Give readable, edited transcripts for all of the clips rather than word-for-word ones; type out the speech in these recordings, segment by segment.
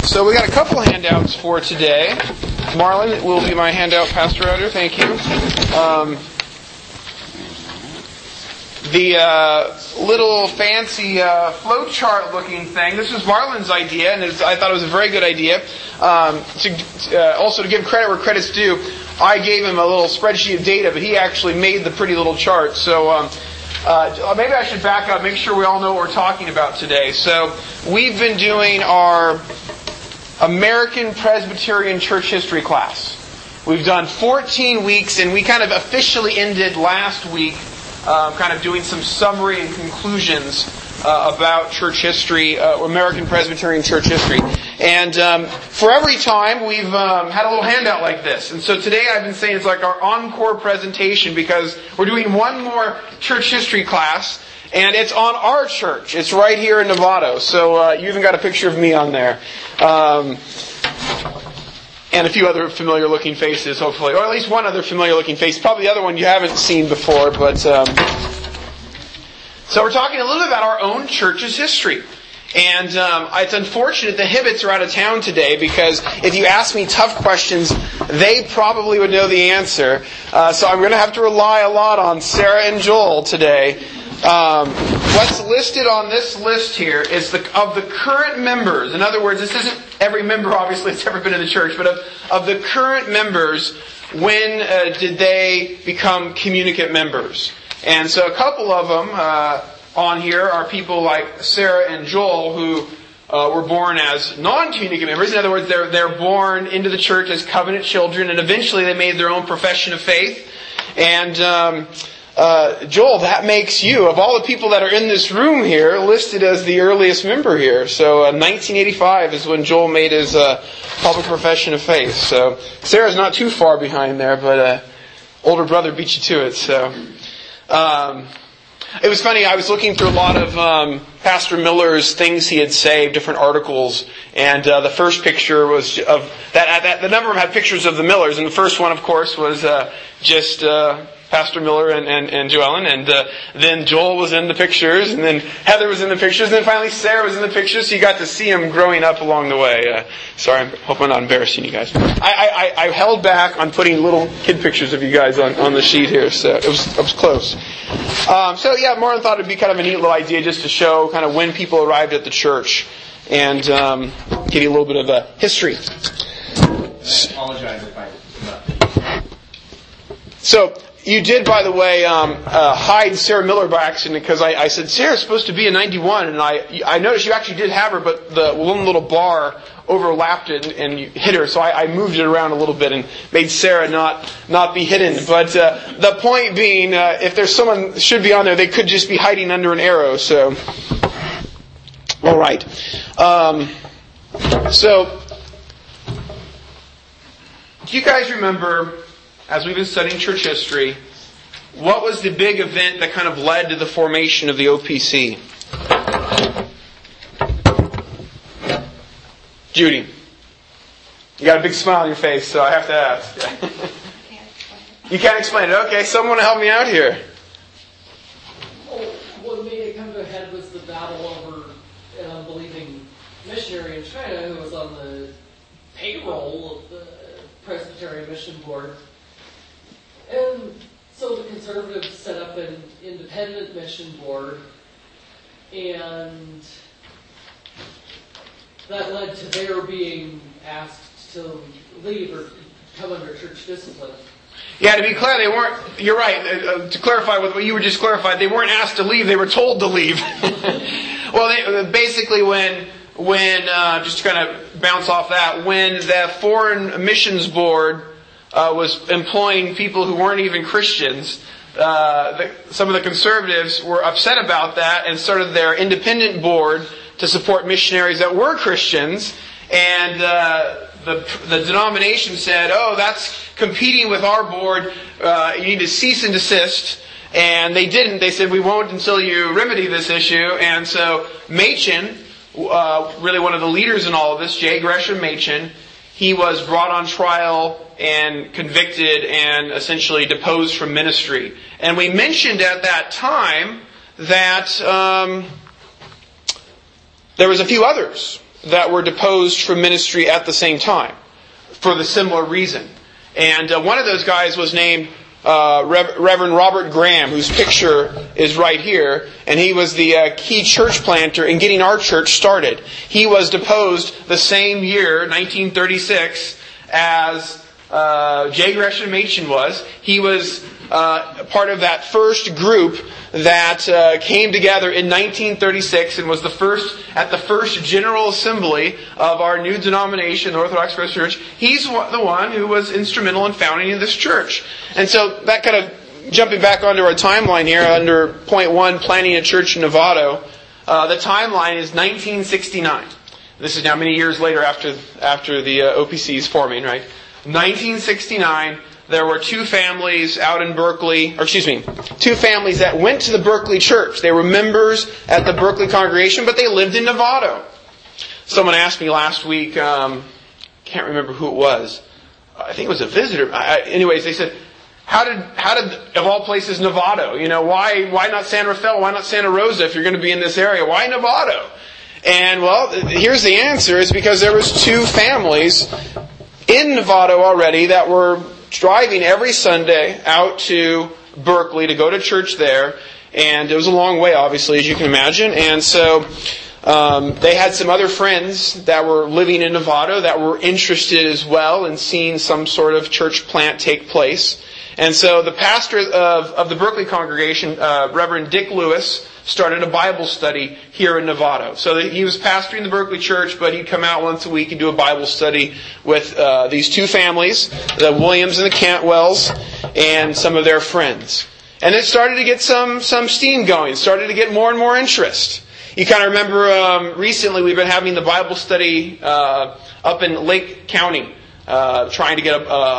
So we got a couple handouts for today. Marlon will be my handout pastor editor. Thank you. The little fancy flowchart looking thing. This was Marlon's idea, and I thought it was a very good idea. Also, to give credit where credit's due, I gave him a little spreadsheet of data, but he actually made the pretty little chart. So maybe I should back up, make sure we all know what we're talking about today. So we've been doing our American Presbyterian Church History class. We've done 14 weeks, and we kind of officially ended last week kind of doing some summary and conclusions about church history, American Presbyterian church history. And for every time, we've had a little handout like this. And so today I've been saying it's like our encore presentation because we're doing one more church history class. And it's on our church. It's right here in Novato. So you even got a picture of me on there. And a few other familiar-looking faces, hopefully. Or at least one other familiar-looking face. Probably the other one you haven't seen before. But so we're talking a little bit about our own church's history. And it's unfortunate the Hibbets are out of town today because if you ask me tough questions, they probably would know the answer. So I'm going to have to rely a lot on Sarah and Joel today. What's listed on this list here is of the current members. In other words, this isn't every member, obviously, that's ever been in the church, but of the current members, when did they become communicant members? And so a couple of them on here are people like Sarah and Joel who were born as non-communicant members. In other words, they're born into the church as covenant children, and eventually they made their own profession of faith. And Joel, that makes you, of all the people that are in this room here, listed as the earliest member here. So 1985 is when Joel made his public profession of faith. So Sarah's not too far behind there, but older brother beat you to it. So it was funny, I was looking through a lot of Pastor Miller's things he had saved, different articles, and the first picture was of that. The number of them had pictures of the Millers, and the first one, of course, was just Pastor Miller and Joellen, and then Joel was in the pictures, and then Heather was in the pictures, and then finally Sarah was in the pictures, so you got to see them growing up along the way. Sorry, I hope I'm not embarrassing you guys. I held back on putting little kid pictures of you guys on the sheet here, so it was close. So yeah, Martin thought it'd be kind of a neat little idea just to show kind of when people arrived at the church, and give you a little bit of a history. I apologize if I interrupted. So, you did, by the way, hide Sarah Miller by accident because I said Sarah's supposed to be a 91, and I noticed you actually did have her, but the one little bar overlapped it and you hit her, so I moved it around a little bit and made Sarah not be hidden. But the point being, if there's someone should be on there, they could just be hiding under an arrow. So, all right. So, do you guys remember, as we've been studying church history, what was the big event that kind of led to the formation of the OPC? Judy. You got a big smile on your face, so I have to ask. You can't explain it. Okay, someone help me out here. What made it come to a head was the battle over an unbelieving missionary in China who was on the payroll of the Presbyterian Mission Board. And so the conservatives set up an independent mission board, and that led to their being asked to leave or come under church discipline. Yeah, to be clear, they weren't, you're right, to clarify with what you were just clarified, they weren't asked to leave, they were told to leave. Well, basically when just to kind of bounce off that, when the Foreign Missions Board was employing people who weren't even Christians, some of the conservatives were upset about that and started their independent board to support missionaries that were Christians. And the denomination said, "Oh, that's competing with our board. You need to cease and desist." And they didn't. They said, "We won't until you remedy this issue." And so Machen, really one of the leaders in all of this, J. Gresham Machen, he was brought on trial and convicted and essentially deposed from ministry. And we mentioned at that time that there was a few others that were deposed from ministry at the same time for the similar reason. And one of those guys was named Reverend Robert Graham, whose picture is right here, and he was the key church planter in getting our church started. He was deposed the same year, 1936, as J. Gresham Machen was. He was part of that first group that came together in 1936 and was at the first General Assembly of our new denomination, the Orthodox Presbyterian Church. He's the one who was instrumental in founding this church. And so that kind of, jumping back onto our timeline here, under point 1, planting a church in Novato, the timeline is 1969. This is now many years later after the OPC's forming, right? 1969, there were two families out in Berkeley, two families that went to the Berkeley church. They were members at the Berkeley congregation, but they lived in Novato. Someone asked me last week, can't remember who it was. I think it was a visitor. Anyways, they said, how did of all places Novato? Why not San Rafael? Why not Santa Rosa if you're going to be in this area? Why Novato? And well, here's the answer. It's because there was two families in Novato already that were driving every Sunday out to Berkeley to go to church there. And it was a long way, obviously, as you can imagine. And so they had some other friends that were living in Novato that were interested as well in seeing some sort of church plant take place. And so the pastor of the Berkeley congregation, Reverend Dick Lewis, started a Bible study here in Novato. So he was pastoring the Berkeley church, but he'd come out once a week and do a Bible study with these two families, the Williams and the Cantwells, and some of their friends. And it started to get some steam going, started to get more and more interest. You kind of remember recently we've been having the Bible study up in Lake County, trying to get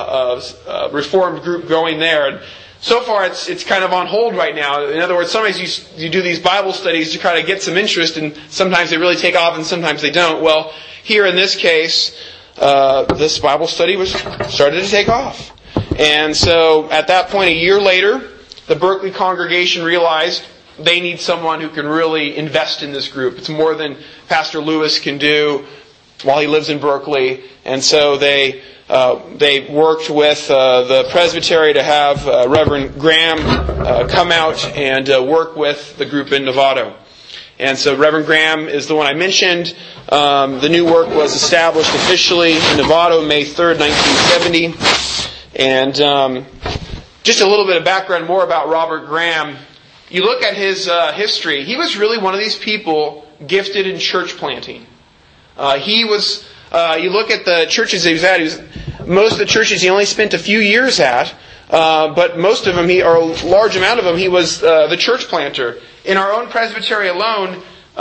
a reformed group going there. And so far, it's kind of on hold right now. In other words, sometimes you do these Bible studies to kind of get some interest, and sometimes they really take off, and sometimes they don't. Well, here in this case, this Bible study started to take off. And so, at that point, a year later, the Berkeley congregation realized they need someone who can really invest in this group. It's more than Pastor Lewis can do while he lives in Berkeley. And so they worked with the presbytery to have Reverend Graham come out and work with the group in Novato. And so Reverend Graham is the one I mentioned. The new work was established officially in Novato May 3rd, 1970. And just a little bit of background more about Robert Graham. You look at his history. He was really one of these people gifted in church planting. He was... you look at the churches he was at, most of the churches he only spent a few years at, but most of them, or a large amount of them, he was the church planter. In our own presbytery alone,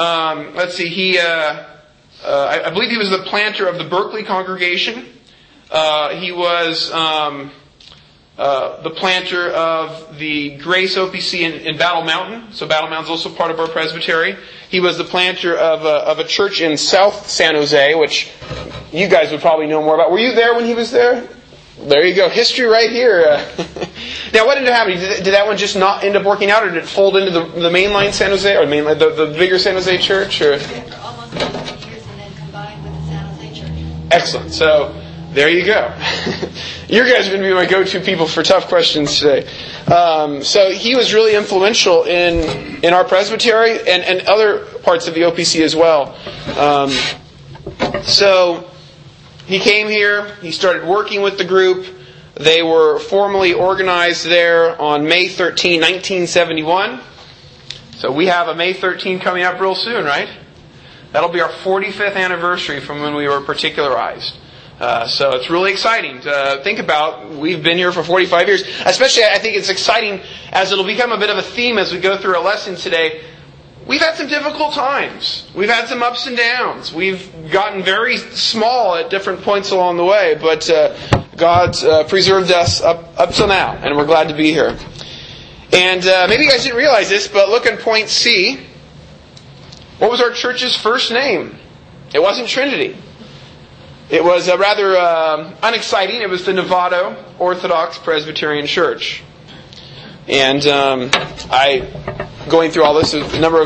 I believe he was the planter of the Berkeley congregation. He was the planter of the Grace OPC in Battle Mountain. So Battle Mountain is also part of our presbytery. He was the planter of a church in South San Jose, which you guys would probably know more about. Were you there when he was there? There you go. History right here. Now, what ended up happening? Did that one just not end up working out, or did it fold into the mainline San Jose, or the bigger San Jose church? Or? For almost 100 years and then combined with the San Jose church. Excellent. So, there you go. You guys are going to be my go-to people for tough questions today. So he was really influential in our presbytery and other parts of the OPC as well. So he came here. He started working with the group. They were formally organized there on May 13, 1971. So we have a May 13 coming up real soon, right? That'll be our 45th anniversary from when we were particularized. So it's really exciting to think about. We've been here for 45 years. Especially, I think it's exciting as it'll become a bit of a theme as we go through our lesson today. We've had some difficult times. We've had some ups and downs. We've gotten very small at different points along the way. But God's preserved us up till now. And we're glad to be here. And maybe you guys didn't realize this, but look in point C. What was our church's first name? It wasn't Trinity. It was rather unexciting. It was the Novato Orthodox Presbyterian Church. And going through all this, a number of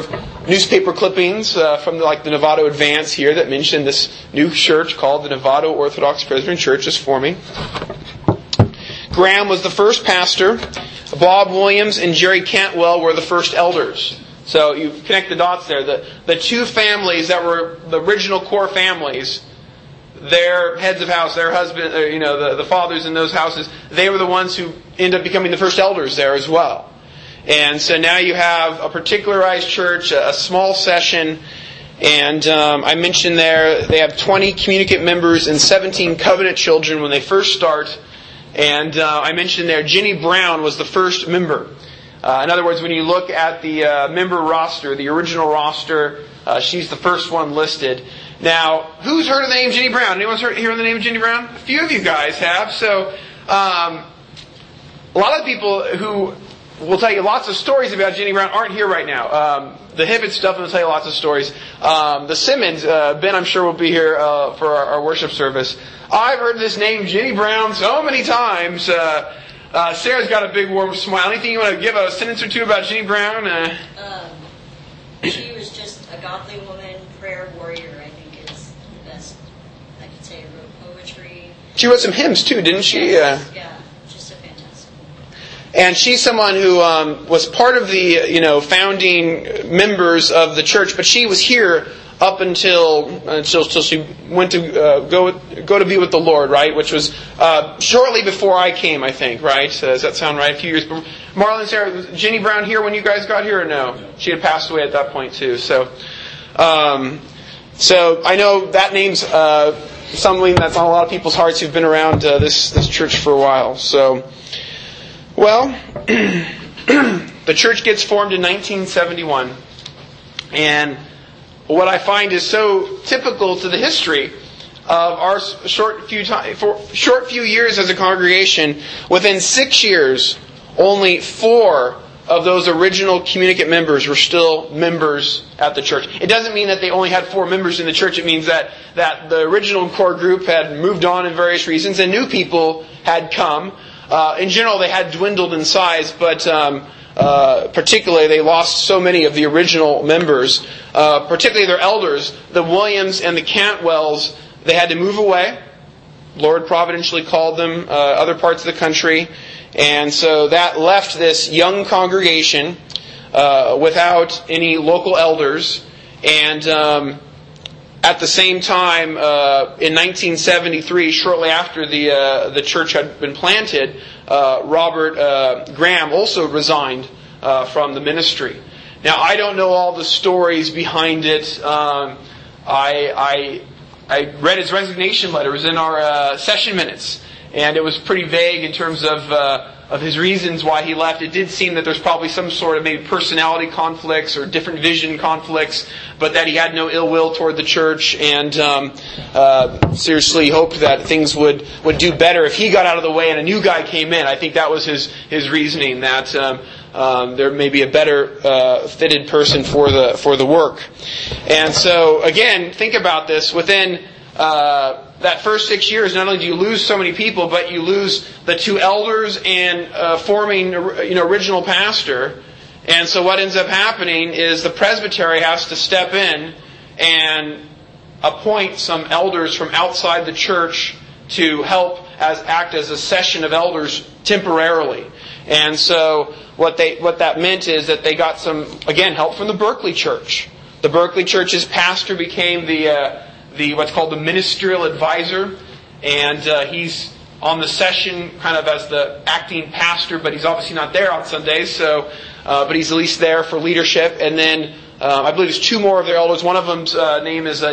newspaper clippings from the Novato Advance here that mention this new church called the Novato Orthodox Presbyterian Church is forming. Graham was the first pastor. Bob Williams and Jerry Cantwell were the first elders. So you connect the dots there. The two families that were the original core families, their heads of house, their husband, the fathers in those houses, they were the ones who ended up becoming the first elders there as well. And so now you have a particularized church, a small session, and I mentioned there they have 20 communicant members and 17 covenant children when they first start. And I mentioned there Jenny Brown was the first member. In other words, when you look at the member roster, the original roster, she's the first one listed. Now, who's heard of the name Jenny Brown? Anyone's heard the name of Jenny Brown? A few of you guys have. So, a lot of people who will tell you lots of stories about Jenny Brown aren't here right now. The Hibbett stuff will tell you lots of stories. The Simmons, Ben, I'm sure will be here for our worship service. I've heard this name Jenny Brown so many times. Sarah's got a big warm smile. Anything you want to give a sentence or two about Jenny Brown? She was just a godly woman, prayer warrior, I think is the best I could say. Wrote poetry. She wrote some hymns too, didn't she? Yeah, just a fantastic woman. And she's someone who was part of the founding members of the church, but she was here up until she went to go to be with the Lord, right? Which was shortly before I came, I think, right? Does that sound right? A few years before. Marlon and Sarah, was Jenny Brown here when you guys got here, or no? She had passed away at that point too. So I know that name's something that's on a lot of people's hearts who've been around this church for a while. So, well, the church gets formed in 1971, and what I find is so typical to the history of our short few years as a congregation. Within 6 years, only 4 of those original communicant members were still members at the church. It doesn't mean that they only had 4 members in the church. It means that the original core group had moved on in various reasons, and new people had come. In general, they had dwindled in size, but particularly they lost so many of the original members, particularly their elders. The Williams and the Cantwells, they had to move away. Lord providentially called them other parts of the country. And so that left this young congregation without any local elders. And at the same time, in 1973, shortly after the church had been planted, Robert Graham also resigned from the ministry. Now, I don't know all the stories behind it. I read his resignation letter. It was in our session minutes, and it was pretty vague in terms of his reasons why he left. It did seem that there's probably some sort of maybe personality conflicts or different vision conflicts, but that he had no ill will toward the church, and seriously hoped that things would do better if he got out of the way and a new guy came in. I think that was his reasoning, that there may be a better fitted person for the work. And so again, think about this. Within that first 6 years, not only do you lose so many people, but you lose the 2 elders and forming original pastor. And so what ends up happening is the presbytery has to step in and appoint some elders from outside the church to help act as a session of elders temporarily. And so what that meant is that they got some, again, help from the Berkeley Church. The Berkeley Church's pastor became the what's called the ministerial advisor, and he's on the session kind of as the acting pastor, but he's obviously not there on Sundays, so but he's at least there for leadership. And then I believe there's 2 more of their elders. One of them's name is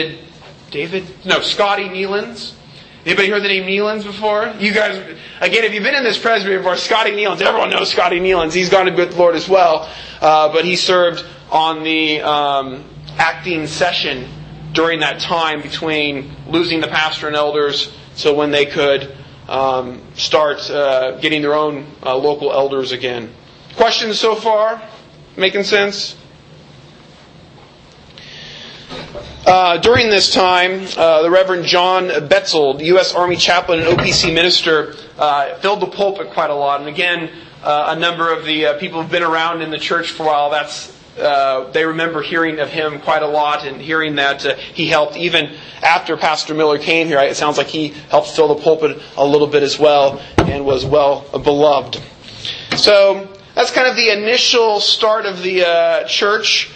Scotty Nealons. Anybody heard the name Nealons before? You guys, again, if you've been in this presbytery before, Scotty Nealons, everyone knows Scotty Nealons. He's gone to be with the Lord as well, but he served on the acting session during that time between losing the pastor and elders, so when they could start getting their own local elders again. Questions so far? Making sense? During this time, the Reverend John Betzold, U.S. Army chaplain and OPC minister, filled the pulpit quite a lot. And again, a number of the people who've been around in the church for a while, that's they remember hearing of him quite a lot and hearing that he helped even after Pastor Miller came here. It sounds like he helped fill the pulpit a little bit as well and was well beloved. So that's kind of the initial start of the church.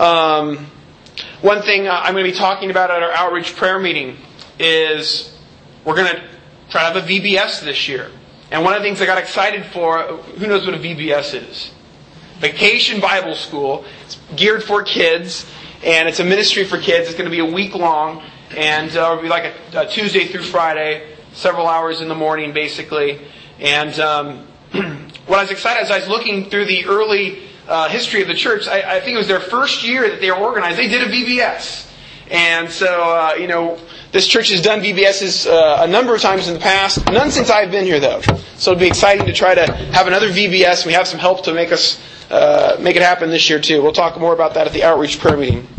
One thing I'm going to be talking about at our outreach prayer meeting is we're going to try to have a VBS this year. And one of the things I got excited for, who knows what a VBS is? Vacation Bible School. It's geared for kids, and it's a ministry for kids. It's going to be a week long, and it'll be like a Tuesday through Friday, several hours in the morning, basically. And what I was excited as I was looking through the early history of the church, I think it was their first year that they were organized. They did a VBS. And so, this church has done VBSs a number of times in the past. None since I've been here, though. So it'll be exciting to try to have another VBS. We have some help to make it happen this year, too. We'll talk more about that at the outreach prayer meeting.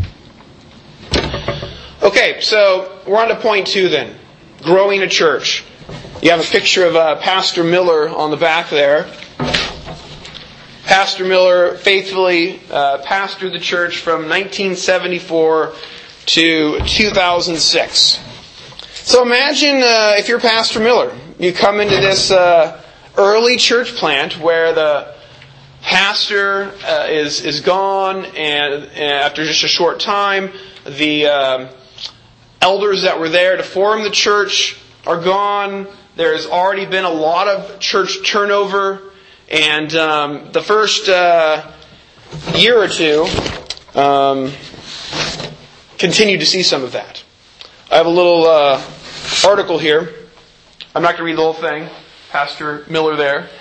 Okay, so we're on to point 2 then. Growing a church. You have a picture of Pastor Miller on the back there. Pastor Miller faithfully pastored the church from 1974 to 2006. So imagine if you're Pastor Miller. You come into this early church plant where the pastor is gone, and after just a short time, the elders that were there to form the church are gone. There's already been a lot of church turnover, and the first year or two continue to see some of that. I have a little article here. I'm not going to read the whole thing. Pastor Miller there.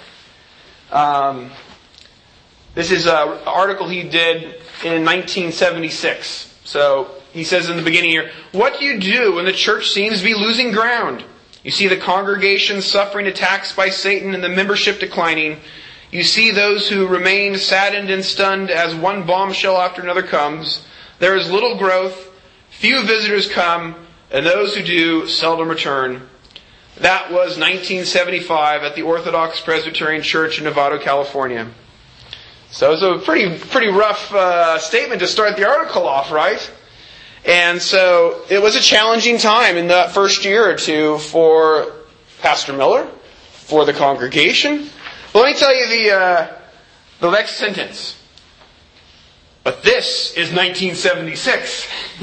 This is an article he did in 1976. So he says in the beginning here, what do you do when the church seems to be losing ground? You see the congregation suffering attacks by Satan and the membership declining. You see those who remain saddened and stunned as one bombshell after another comes. There is little growth. Few visitors come, and those who do seldom return. That was 1975 at the Orthodox Presbyterian Church in Novato, California. So it was a pretty rough statement to start the article off, right? And so it was a challenging time in that first year or two for Pastor Miller, for the congregation. But let me tell you the next sentence. But this is 1976.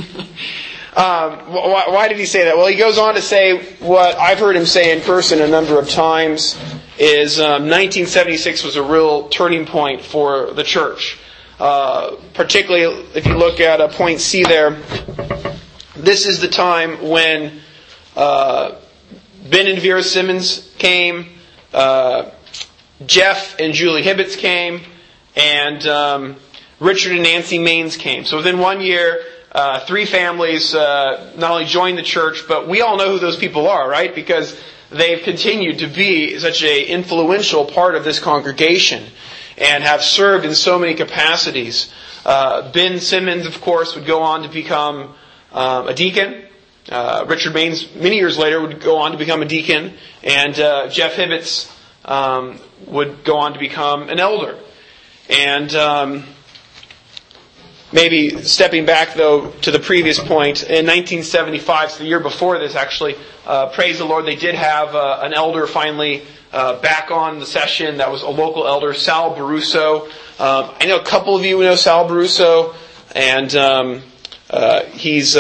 Why did he say that? Well, he goes on to say what I've heard him say in person a number of times is 1976 was a real turning point for the church. Particularly if you look at point C there, this is the time when Ben and Vera Simmons came, Jeff and Julie Hibbets came, and Richard and Nancy Maines came. So within 1 year, 3 families not only joined the church, but we all know who those people are, right? Because they've continued to be such an influential part of this congregation and have served in so many capacities. Ben Simmons, of course, would go on to become a deacon. Richard Maines, many years later, would go on to become a deacon. And Jeff Hibbets would go on to become an elder. And maybe stepping back, though, to the previous point, in 1975, so the year before this, actually, praise the Lord, they did have an elder finally back on the session. That was a local elder, Sal Baruso. I know a couple of you know Sal Baruso, and he's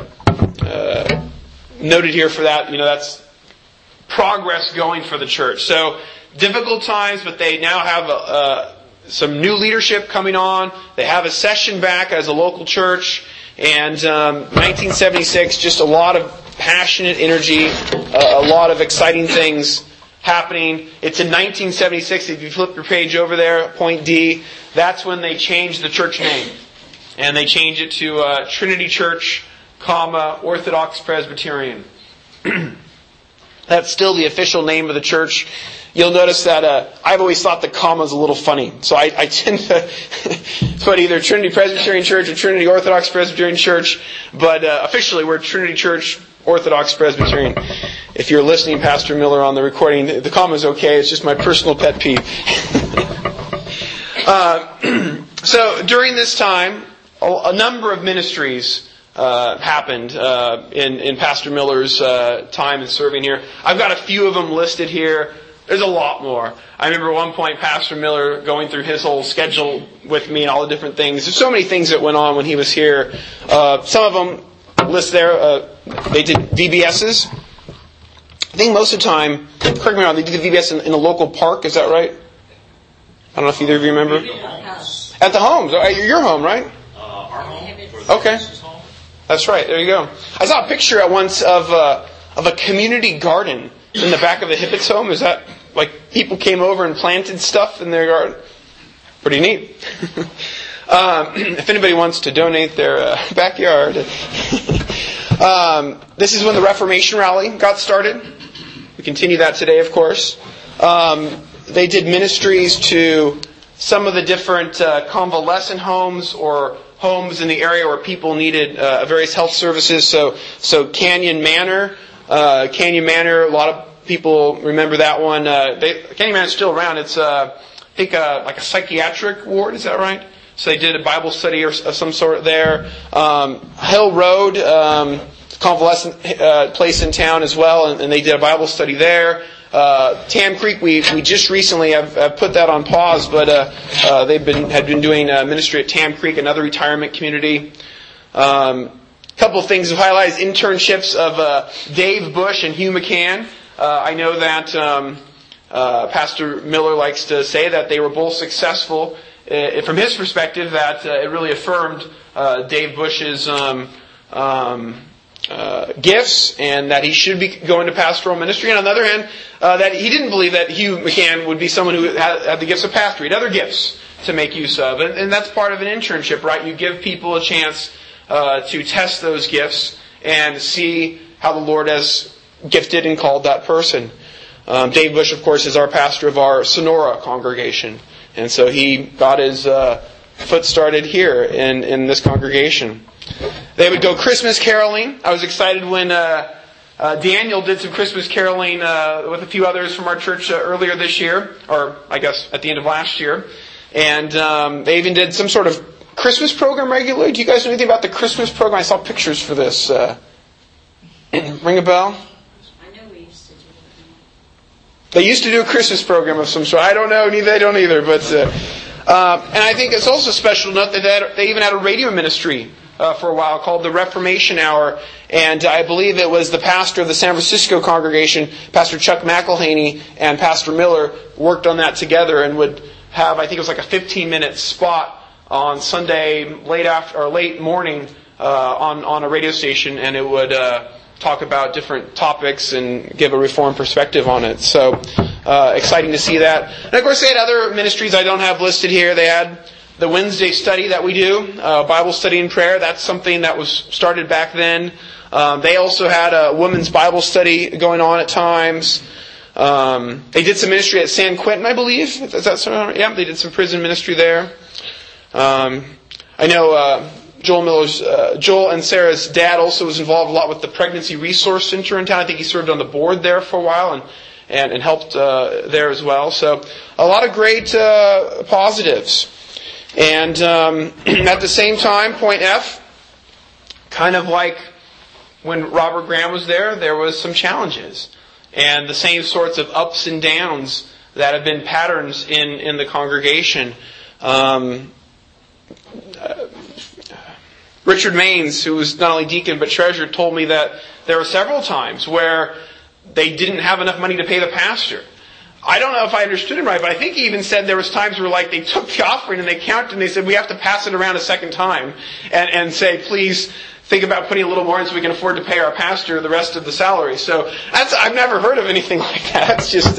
noted here for that. You know, that's progress going for the church. So, difficult times, but they now have some new leadership coming on. They have a session back as a local church. And 1976, just a lot of passionate energy, a lot of exciting things happening. It's in 1976, if you flip your page over there, point D, that's when they changed the church name. And they changed it to Trinity Church, Orthodox Presbyterian. That's still the official name of the church. You'll notice that I've always thought the comma's a little funny. So I tend to put either Trinity Presbyterian Church or Trinity Orthodox Presbyterian Church. But officially, we're Trinity Church, Orthodox Presbyterian. If you're listening, Pastor Miller, on the recording, the comma's okay. It's just my personal pet peeve. So So during this time, a number of ministries happened in Pastor Miller's time in serving here. I've got a few of them listed here. There's a lot more. I remember at one point Pastor Miller going through his whole schedule with me and all the different things. There's so many things that went on when he was here. Some of them list there. They did VBSs. I think most of the time, correct me if I'm wrong, they did the VBS in a local park. Is that right? I don't know if either of you remember. At the homes. Your home, right? Our home. Okay. That's right. There you go. I saw a picture at once of a community garden in the back of the Hibbett's home. Is that like people came over and planted stuff in their garden? Pretty neat. If anybody wants to donate their backyard. This is when the Reformation rally got started. We continue that today, of course. They did ministries to some of the different convalescent homes or homes in the area where people needed various health services. So Canyon Manor, a lot of people remember that one. Canyon Manor is still around. It's I think like a psychiatric ward. Is that right? So they did a Bible study of some sort there. Hill Road, convalescent place in town as well, and they did a Bible study there. Tam Creek, we just recently have put that on pause, but had been doing ministry at Tam Creek, another retirement community. Couple of things to highlight is internships of Dave Bush and Hugh McCann. I know that Pastor Miller likes to say that they were both successful. From his perspective, that it really affirmed Dave Bush's gifts and that he should be going to pastoral ministry. And on the other hand, that he didn't believe that Hugh McCann would be someone who had the gifts of pastoring, other gifts to make use of. And that's part of an internship, right? You give people a chance to test those gifts and see how the Lord has gifted and called that person. Dave Bush, of course, is our pastor of our Sonora congregation. And so he got his foot started here in this congregation. They would go Christmas caroling. I was excited when Daniel did some Christmas caroling with a few others from our church earlier this year, or I guess at the end of last year. And they even did some sort of Christmas program regularly. Do you guys know anything about the Christmas program? I saw pictures for this. Ring a bell? I know we used to do it. They used to do a Christmas program of some sort. I don't know, neither they don't either. But and I think it's also special to note that they even had a radio ministry for a while called the Reformation Hour. And I believe it was the pastor of the San Francisco congregation, Pastor Chuck McElhaney, and Pastor Miller worked on that together and would have, I think it was like a 15-minute spot on Sunday late morning on a radio station, and it would talk about different topics and give a Reformed perspective on it. So exciting to see that. And of course they had other ministries I don't have listed here. They had the Wednesday study that we do, Bible study and prayer. That's something that was started back then. They also had a women's Bible study going on at times. They did some ministry at San Quentin, I believe. Is that so? Yeah, they did some prison ministry there. I know Joel and Sarah's dad also was involved a lot with the Pregnancy Resource Center in town. I think he served on the board there for a while and helped there as well. So a lot of great positives. And at the same time, point F, kind of like when Robert Graham was there was some challenges. And the same sorts of ups and downs that have been patterns in the congregation. Richard Maines, who was not only deacon but treasurer, told me that there were several times where they didn't have enough money to pay the pastor. I don't know if I understood him right, but I think he even said there was times where like they took the offering and they counted and they said, we have to pass it around a second time and say, please think about putting a little more in so we can afford to pay our pastor the rest of the salary. So I've never heard of anything like that. It's just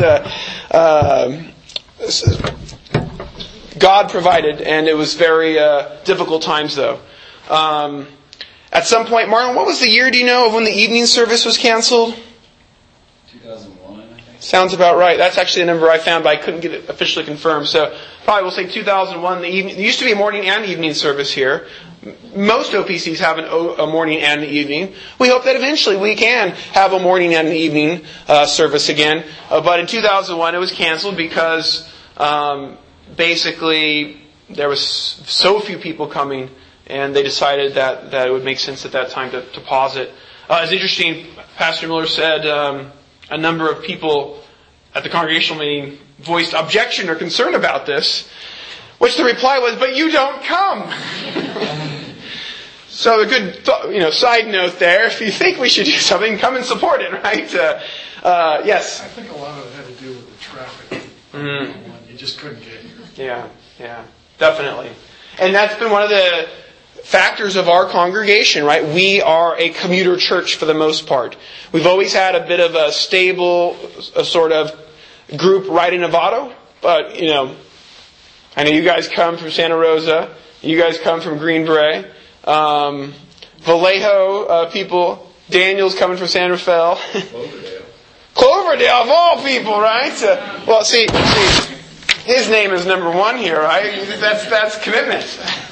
God provided, and it was very difficult times though. At some point, Marlon, what was the year, do you know, of when the evening service was canceled? 2001, I think. Sounds about right. That's actually a number I found, but I couldn't get it officially confirmed. So probably we'll say 2001. There used to be a morning and evening service here. Most OPCs have a morning and an evening. We hope that eventually we can have a morning and an evening service again. But in 2001 it was canceled because basically there was so few people coming, and they decided that it would make sense at that time to pause it. It's interesting, Pastor Miller said a number of people at the congregational meeting voiced objection or concern about this, which the reply was, "But you don't come." So a good side note there, if you think we should do something, come and support it, right? Yes? I think a lot of it had to do with the traffic. You just couldn't get here. Yeah, definitely. And that's been one of the factors of our congregation, right? We are a commuter church for the most part. We've always had a bit of a stable sort of group right in Novato, but, I know you guys come from Santa Rosa, you guys come from Greenbrae, Vallejo people, Daniel's coming from San Rafael. Cloverdale of all people, right? Well, see, his name is number one here, right? That's commitment.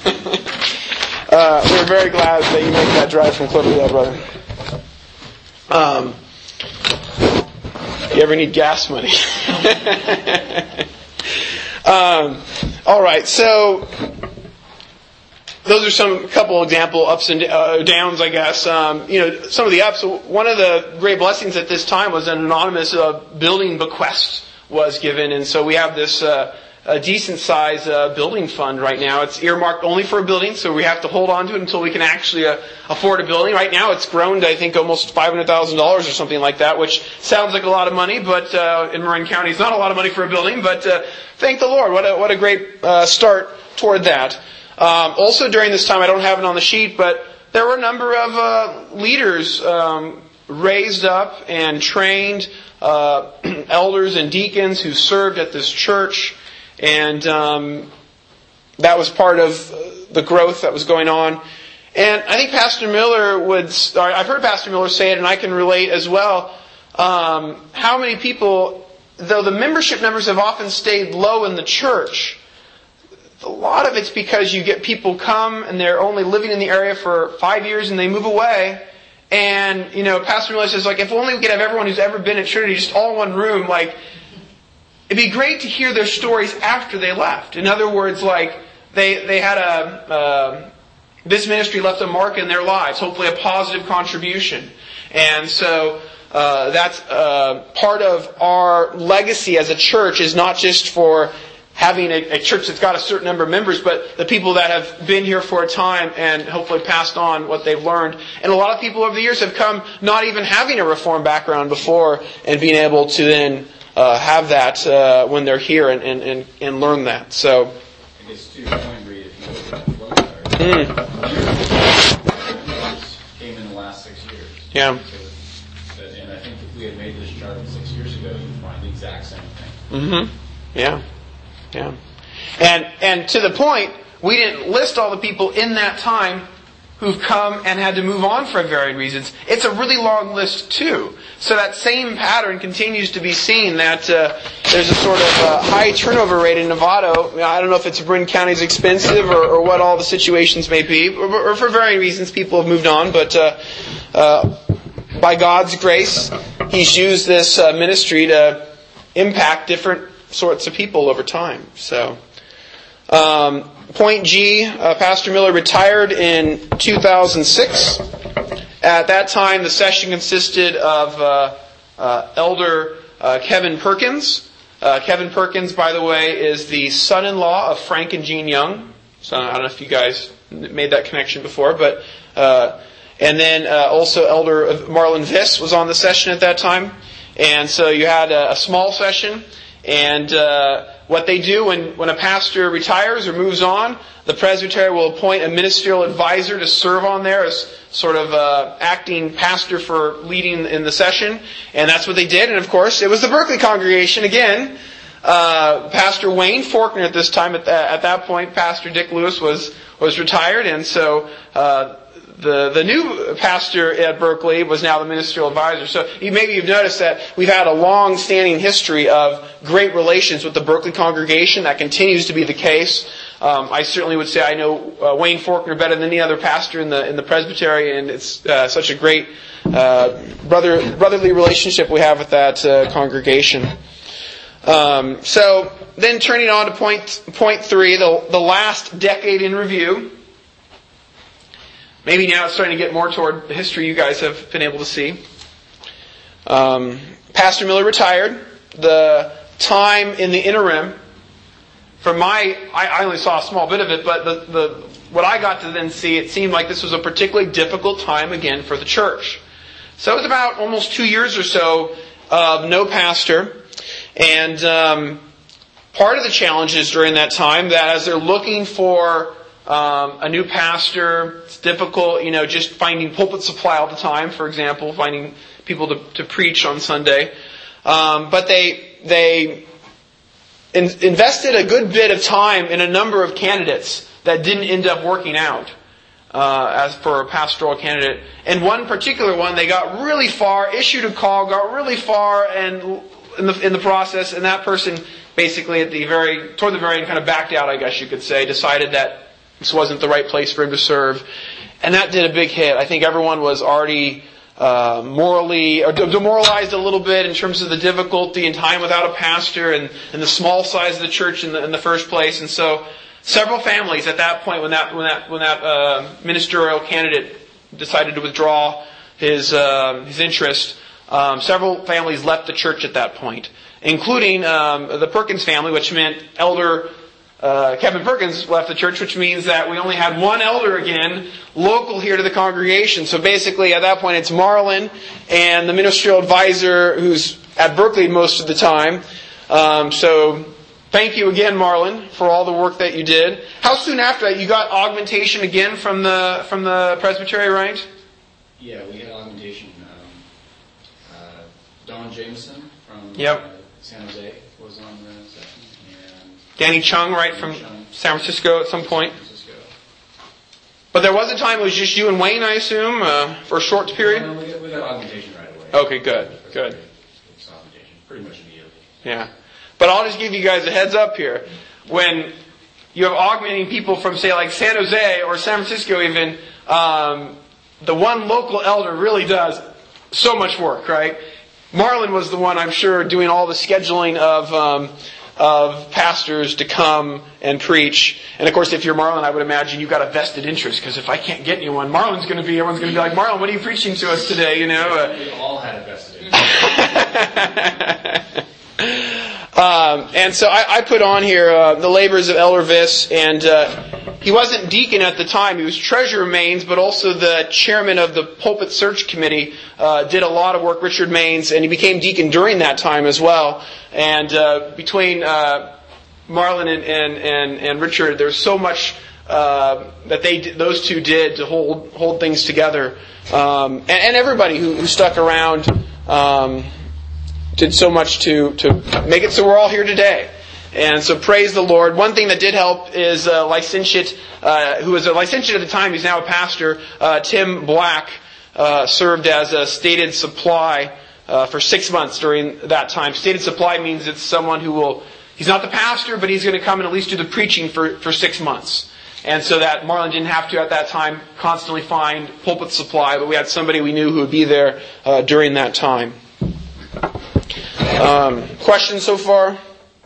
We're very glad that you make that drive from Cloverdale, brother. You ever need gas money? All right, so those are a couple example ups and downs, I guess. Some of the ups. One of the great blessings at this time was an anonymous building bequest was given, and so we have this a decent size building fund right now. It's earmarked only for a building, so we have to hold on to it until we can actually afford a building. Right now, it's grown to I think almost $500,000 or something like that, which sounds like a lot of money, but in Marin County, it's not a lot of money for a building. But thank the Lord, what a great start toward that. Also during this time, I don't have it on the sheet, but there were a number of leaders raised up and trained, elders and deacons who served at this church, and that was part of the growth that was going on. And I think Pastor Miller I've heard Pastor Miller say it, and I can relate as well, how many people, though the membership numbers have often stayed low in the church, a lot of it's because you get people come and they're only living in the area for 5 years and they move away. And, Pastor Miller says, if only we could have everyone who's ever been at Trinity just all in one room, it'd be great to hear their stories after they left. In other words, they had this ministry left a mark in their lives, hopefully a positive contribution. And so that's part of our legacy as a church is not just for having a church that's got a certain number of members, but the people that have been here for a time and hopefully passed on what they've learned. And a lot of people over the years have come not even having a Reformed background before and being able to then have that when they're here and learn that. So, I guess to your point, Reed, if you look at the flow chart, came in the last 6 years. Yeah. And I think if we had made this chart 6 years ago, you'd find the exact same thing. Mm-hmm. Yeah. And to the point, we didn't list all the people in that time who've come and had to move on for varied reasons. It's a really long list too. So that same pattern continues to be seen, that there's a sort of high turnover rate in Novato. I don't know if it's Marin County's expensive or what all the situations may be, or for varying reasons people have moved on, but by God's grace, He's used this ministry to impact different sorts of people over time. So, point G, Pastor Miller retired in 2006. At that time, the session consisted of Elder Kevin Perkins. Kevin Perkins, by the way, is the son-in-law of Frank and Jean Young. So I don't know if you guys made that connection before, but and then also Elder Marlon Viss was on the session at that time. And so you had a small session. And what they do when a pastor retires or moves on, the presbytery will appoint a ministerial advisor to serve on there as sort of acting pastor for leading in the session. And that's what they did. And of course, it was the Berkeley congregation again. Pastor Wayne Faulkner at this time, at that point, Pastor Dick Lewis was retired. And so the new pastor at Berkeley was now the ministerial advisor. So maybe you've noticed that we've had a long-standing history of great relations with the Berkeley congregation. That continues to be the case. I certainly would say I know Wayne Faulkner better than any other pastor in the presbytery, and it's such a great brotherly relationship we have with that congregation. So then turning on to point 3, the last decade in review. Maybe now it's starting to get more toward the history you guys have been able to see. Pastor Miller retired. The time in the interim, I only saw a small bit of it, but what I got to then see, it seemed like this was a particularly difficult time again for the church. So it was about almost 2 years or so of no pastor. And part of the challenge is during that time that as they're looking for a new pastor, it's difficult, just finding pulpit supply all the time, for example, finding people to preach on Sunday. But they invested a good bit of time in a number of candidates that didn't end up working out as for a pastoral candidate. And one particular one, they got really far, issued a call, got really far, and in the process, and that person basically toward the very end kind of backed out, I guess you could say, decided that this wasn't the right place for him to serve. And that did a big hit. I think everyone was already morally demoralized a little bit in terms of the difficulty and time without a pastor and the small size of the church in the first place. And so several families at that point, when that ministerial candidate decided to withdraw his interest, several families left the church at that point, including the Perkins family, which meant Elder Kevin Perkins left the church, which means that we only had one elder again, local here to the congregation. So basically, at that point, it's Marlon and the ministerial advisor who's at Berkeley most of the time. So thank you again, Marlon, for all the work that you did. How soon after that, you got augmentation again from the presbytery, right? Yeah, we had augmentation. Don Jameson from San Jose was on the section. And Danny Chung, right, from San Francisco at some point. But there was a time it was just you and Wayne, I assume, for a short period? No, we got augmentation right away. Okay, good. It's augmentation, pretty much immediately. Yeah. But I'll just give you guys a heads up here. When you have augmenting people from, say, like San Jose or San Francisco even, the one local elder really does so much work, right? Marlon was the one, I'm sure, doing all the scheduling of pastors to come and preach. And of course, if you're Marlon, I would imagine you've got a vested interest, because if I can't get anyone, everyone's going to be like, Marlon, what are you preaching to us today? We all had a vested interest. And so I put on here the labors of Elder Viss, and he wasn't deacon at the time. He was treasurer Mains, but also the chairman of the pulpit search committee. Did a lot of work, Richard Mains, and he became deacon during that time as well. And between Marlon and Richard, there's so much that those two did to hold things together, and everybody who stuck around. Did so much to make it so we're all here today. And so praise the Lord. One thing that did help is licentiate, who was a licentiate at the time, he's now a pastor, Tim Black, served as a stated supply for 6 months during that time. Stated supply means it's someone he's not the pastor, but he's going to come and at least do the preaching for 6 months. And so that Marlon didn't have to, at that time, constantly find pulpit supply, but we had somebody we knew who would be there during that time. Questions so far?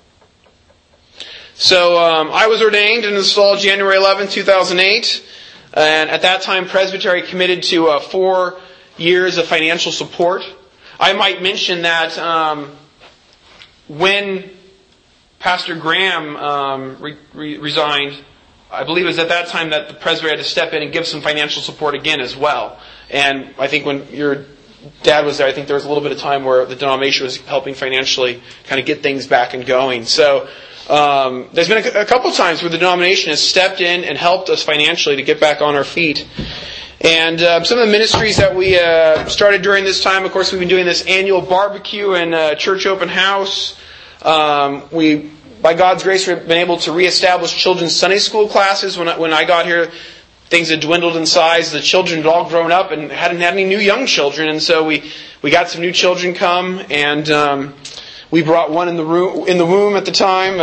So I was ordained and installed January 11, 2008. And at that time, Presbytery committed to 4 years of financial support. I might mention that when Pastor Graham resigned, I believe it was at that time that the Presbytery had to step in and give some financial support again as well. And I think when your dad was there, I think there was a little bit of time where the denomination was helping financially kind of get things back and going. So there's been a couple times where the denomination has stepped in and helped us financially to get back on our feet. And some of the ministries that we started during this time, of course, we've been doing this annual barbecue and church open house. We, by God's grace, we've been able to reestablish children's Sunday school classes. When I got here, things had dwindled in size. The children had all grown up and hadn't had any new young children. And so we got some new children come, and we brought one in the womb at the time.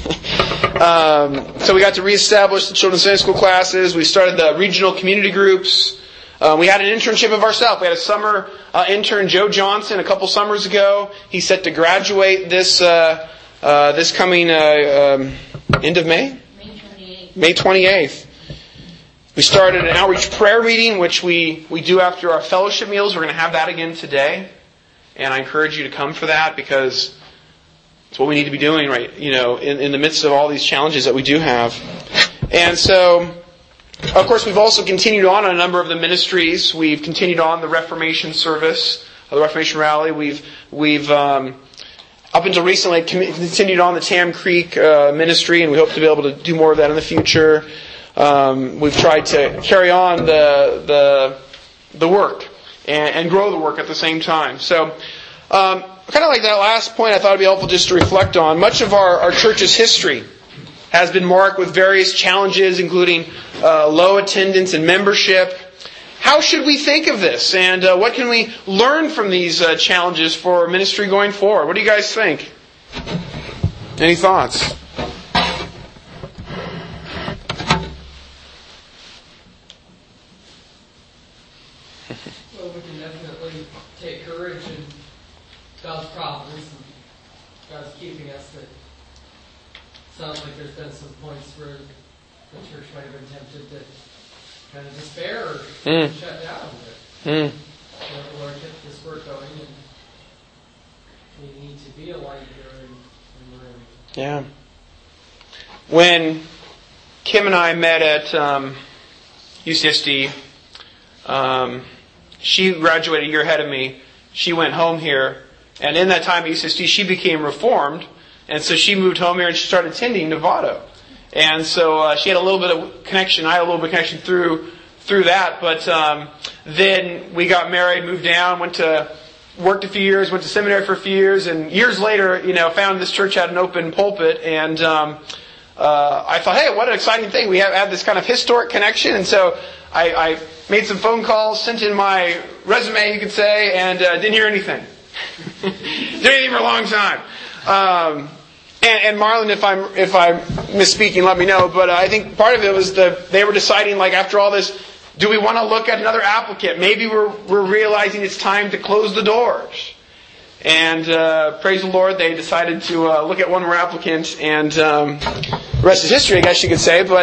So we got to reestablish the children's Sunday school classes. We started the regional community groups. We had an internship of ourselves. We had a summer intern, Joe Johnson, a couple summers ago. He's set to graduate this this coming end of May? May 28th. We started an outreach prayer meeting, which we do after our fellowship meals. We're going to have that again today. And I encourage you to come for that because it's what we need to be doing right, in the midst of all these challenges that we do have. And so, of course, we've also continued on a number of the ministries. We've continued on the Reformation service, the Reformation rally. We've up until recently continued on the Tam Creek ministry, and we hope to be able to do more of that in the future. We've tried to carry on the work and grow the work at the same time. So, kind of like that last point, I thought it'd be helpful just to reflect on. Much of our church's history has been marked with various challenges, including low attendance and membership. How should we think of this? And what can we learn from these challenges for ministry going forward? What do you guys think? Any thoughts? Well, we can definitely take courage in God's providence and God's keeping us. That sounds like there's been some points where the church might have been tempted to kind of despair or shut down. But the Lord kept this work going, and we need to be a light here in the room. Yeah. When Kim and I met at UCSD, she graduated a year ahead of me. She went home here, and in that time at UCSD, she became Reformed, and so she moved home here and she started attending Novato. And so she had a little bit of connection. I had a little bit of connection through that. But then we got married, moved down, worked a few years, went to seminary for a few years, and years later, found this church had an open pulpit, and I thought, hey, what an exciting thing! We have this kind of historic connection, and so I made some phone calls, sent in my resume, you could say, and didn't hear anything. Didn't hear anything for a long time. And Marlon, if I'm misspeaking, let me know. But I think part of it was they were deciding, like, after all this, do we want to look at another applicant? Maybe we're realizing it's time to close the doors. And praise the Lord, they decided to look at one more applicant, and the rest is history, I guess you could say. But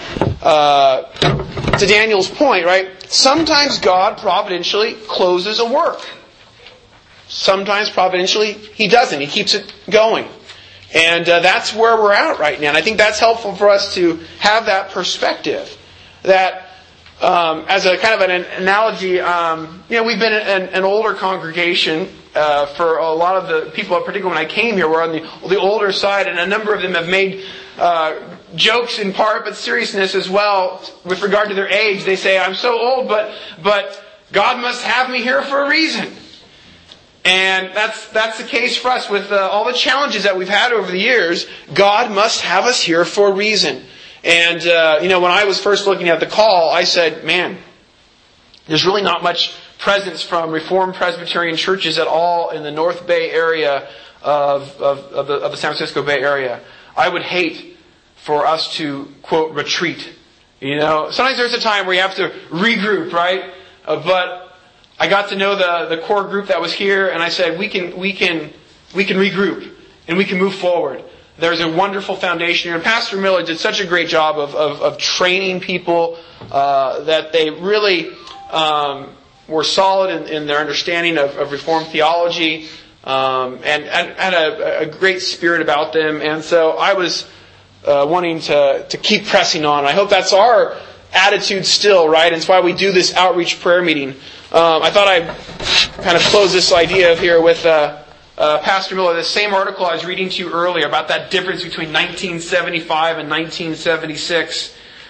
to Daniel's point, right? Sometimes God providentially closes a work. Sometimes providentially He doesn't. He keeps it going. And that's where we're at right now. And I think that's helpful for us to have that perspective. That, as a kind of an analogy, we've been an older congregation for a lot of the people, particularly when I came here, were on the older side, and a number of them have made jokes in part, but seriousness as well with regard to their age. They say, I'm so old, but God must have me here for a reason. And that's the case for us with all the challenges that we've had over the years. God must have us here for a reason. And, when I was first looking at the call, I said, man, there's really not much presence from Reformed Presbyterian churches at all in the North Bay area of the San Francisco Bay Area. I would hate for us to, quote, retreat. Sometimes there's a time where you have to regroup, right? But I got to know the core group that was here, and I said, we can regroup, and we can move forward. There's a wonderful foundation here. And Pastor Miller did such a great job of training people that they really were solid in their understanding of Reformed theology, and had a great spirit about them. And so I was wanting to keep pressing on. I hope that's our attitude still, right? And it's why we do this outreach prayer meeting. I thought I'd kind of close this idea here with Pastor Miller, the same article I was reading to you earlier about that difference between 1975 and 1976.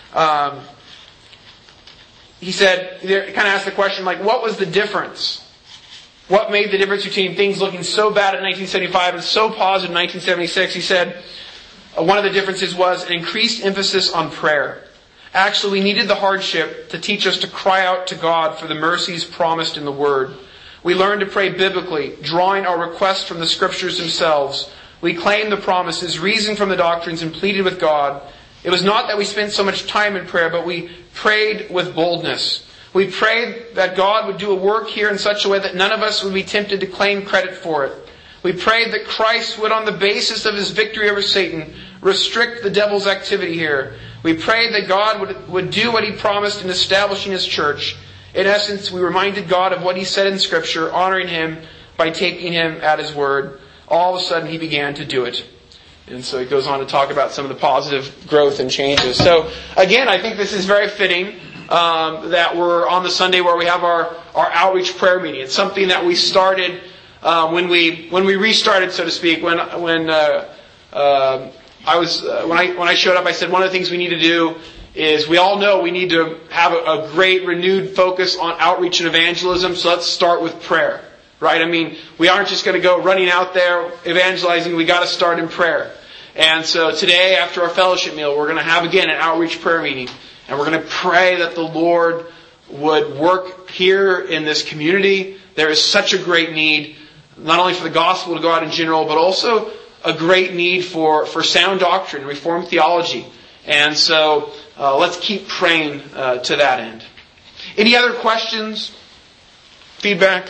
He said, he kind of asked the question, like, what was the difference? What made the difference between things looking so bad in 1975 and so positive in 1976? He said, one of the differences was an increased emphasis on prayer. Actually, we needed the hardship to teach us to cry out to God for the mercies promised in the Word. We learned to pray biblically, drawing our requests from the Scriptures themselves. We claimed the promises, reasoned from the doctrines, and pleaded with God. It was not that we spent so much time in prayer, but we prayed with boldness. We prayed that God would do a work here in such a way that none of us would be tempted to claim credit for it. We prayed that Christ would, on the basis of His victory over Satan, restrict the devil's activity here. We prayed that God would do what He promised in establishing His church. In essence, we reminded God of what He said in Scripture, honoring Him by taking Him at His word. All of a sudden, He began to do it. And so He goes on to talk about some of the positive growth and changes. So, again, I think this is very fitting that we're on the Sunday where we have our outreach prayer meeting. It's something that we started when we restarted, so to speak. When I showed up, I said one of the things we need to do is we all know we need to have a great renewed focus on outreach and evangelism. So let's start with prayer, right? I mean, we aren't just going to go running out there evangelizing. We got to start in prayer. And so today, after our fellowship meal, we're going to have again an outreach prayer meeting. And we're going to pray that the Lord would work here in this community. There is such a great need, not only for the gospel to go out in general, but also a great need for sound doctrine, Reformed theology. And so let's keep praying to that end. Any other questions? Feedback?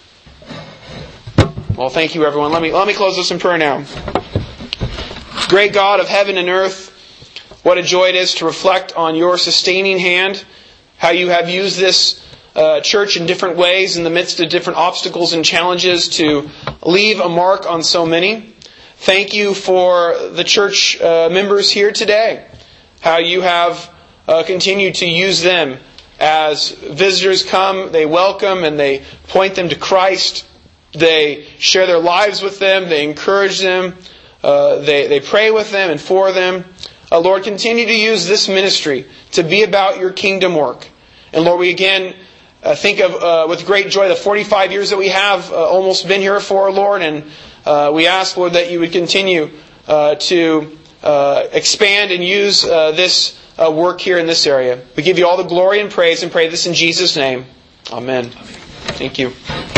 Well, thank you, everyone. Let me close this in prayer now. Great God of heaven and earth, what a joy it is to reflect on Your sustaining hand, how You have used this church in different ways in the midst of different obstacles and challenges to leave a mark on so many. Thank You for the church members here today, how You have continued to use them as visitors come, they welcome and they point them to Christ. They share their lives with them, they encourage them, they pray with them and for them. Lord, continue to use this ministry to be about Your kingdom work. And Lord, we again think of with great joy the 45 years that we have almost been here for, Lord. And we ask, Lord, that You would continue to expand and use this work here in this area. We give You all the glory and praise and pray this in Jesus' name. Amen. Thank you.